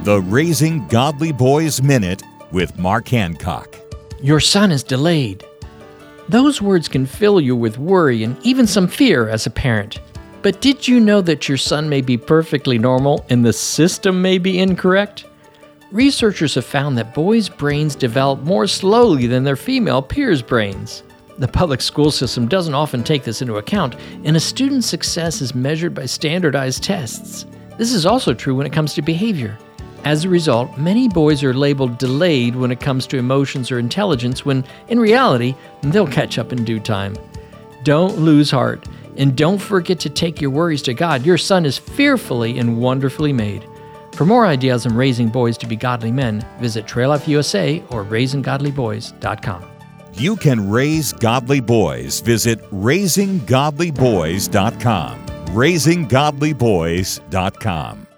The Raising Godly Boys Minute with Mark Hancock. Your son is delayed. Those words can fill you with worry and even some fear as a parent. But did you know that your son may be perfectly normal and the system may be incorrect? Researchers have found that boys' brains develop more slowly than their female peers' brains. The public school system doesn't often take this into account, and a student's success is measured by standardized tests. This is also true when it comes to behavior. As a result, many boys are labeled delayed when it comes to emotions or intelligence, when in reality, they'll catch up in due time. Don't lose heart, and don't forget to take your worries to God. Your son is fearfully and wonderfully made. For more ideas on raising boys to be godly men, visit Trail Life USA or RaisingGodlyBoys.com. You can raise godly boys. Visit RaisingGodlyBoys.com. RaisingGodlyBoys.com.